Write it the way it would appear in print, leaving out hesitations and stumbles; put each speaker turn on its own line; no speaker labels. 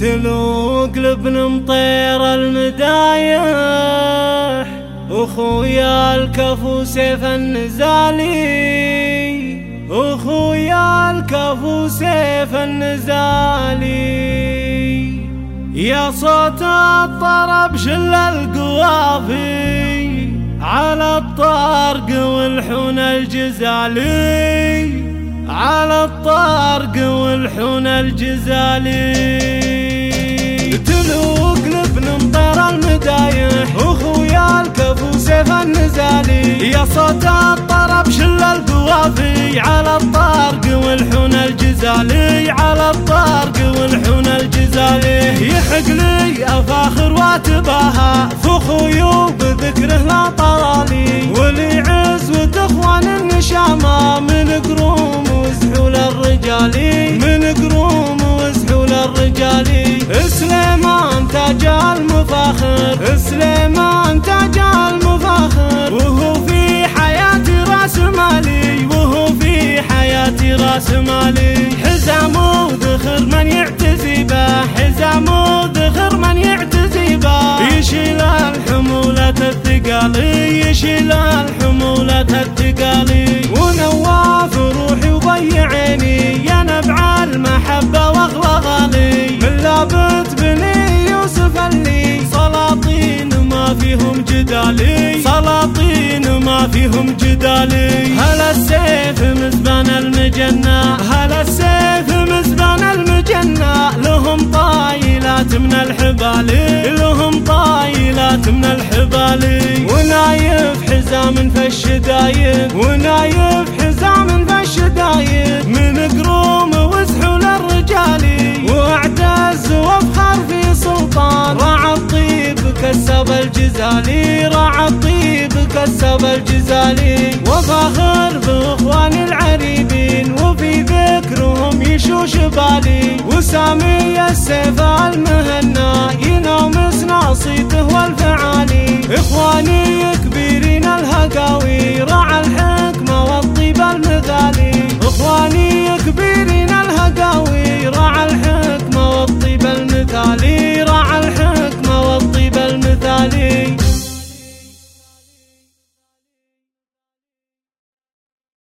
تلوق لابن مطير المدايح اخويا الكفو سيف النزالي، اخويا الكفو سيف النزالي. يا صوت الطرب شل القوافي على الطارق والحون الجزالي، على الطارق والحون الجزالي. تلوق لابن مطير المدايح اخويا الكفو سيف النزالي. يا صوت الطرب شل القوافي على الطارق والحون الجزالي، على الطارق والحون الجزالي. يحق لي افاخر واتباهى فخوي وبذكره لا طرالي، ولي عزوة اخوان النشامة من قروم وزحول الرجالي، من قروم وزحول الرجالي. سليمان تاج المفاخر، سليمان تاج المفاخر، وهو في حياتي راس مالي، وهو في حياتي راس مالي. حزام وذخر من يعتزي به، حزام وذخر من يعتزي به. يشيل الحمولة الثقالي، يشيل الحمولة الثقالي. ونواف روحي وضيع عيني يا نبع المحبة واغلى غالي. من لابت بني يوسف اللي سلاطين ما فيهم جدالي، سلاطين ما فيهم جدالي. هلا السيف مزبان المجنة، هلا السيف مزبان المجنة. لهم طايلات من الحبالي، لهم طايلات من الحبالي. ونايف حزام فالشدايد، ونايف حزام فالشدايد. من قروم وزحول الرجالي واعتز وافخر في سلطان. راعى الطيب كسب الجزالي، راعى الطيب كسب الجزالي. وفاخر باخواني العريبين وفي ذكرهم يشوش بالي. وسامي السيف المهنا ينامس ناصيته والفعال.